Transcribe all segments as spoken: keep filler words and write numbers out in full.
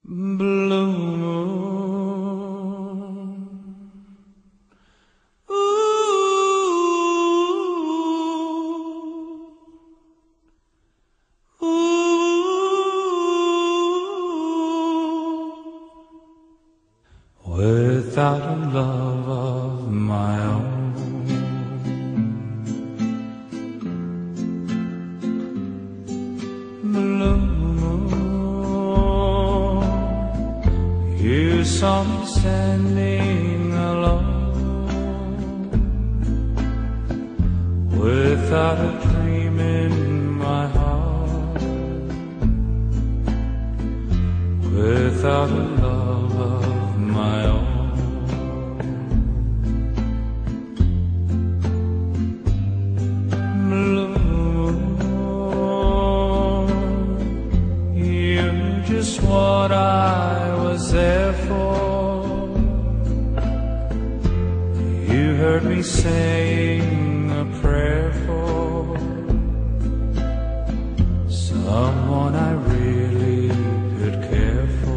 blue moon. Ooh, ooh. Without a love of my own, blue moon, you saw me standing alone, without a dream in my heart, without a love of my own. Just what I was there for. You heard me saying a prayer for someone I really could care for.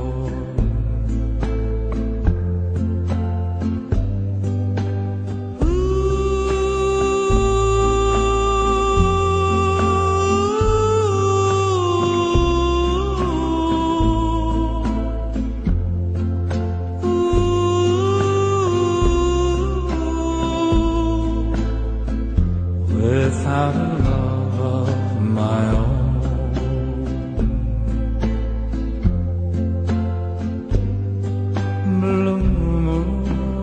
Without a love of my own, blue moon,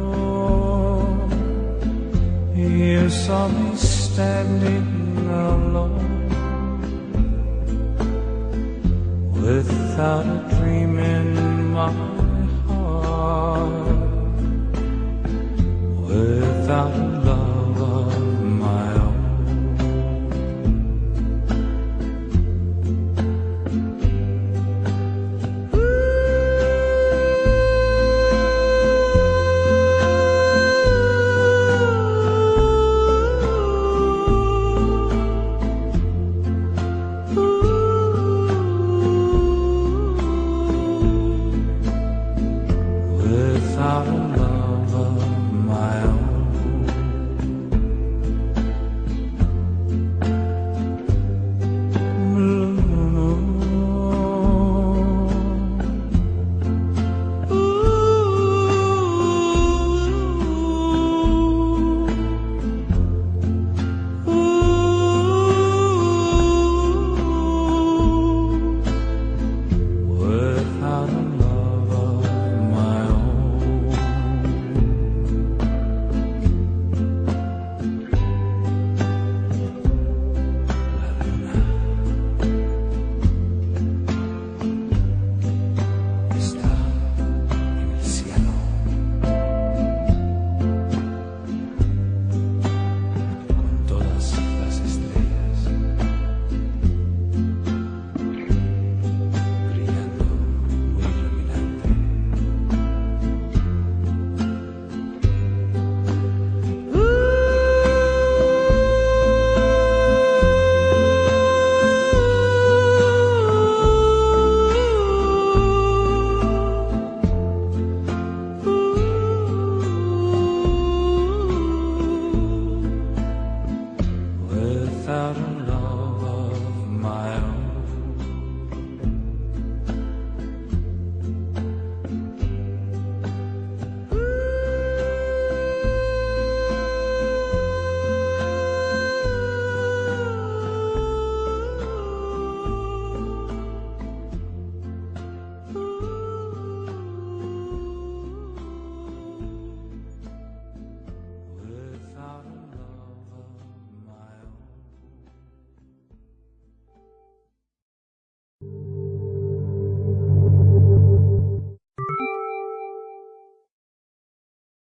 you saw me standing alone, without a dream in my heart, without a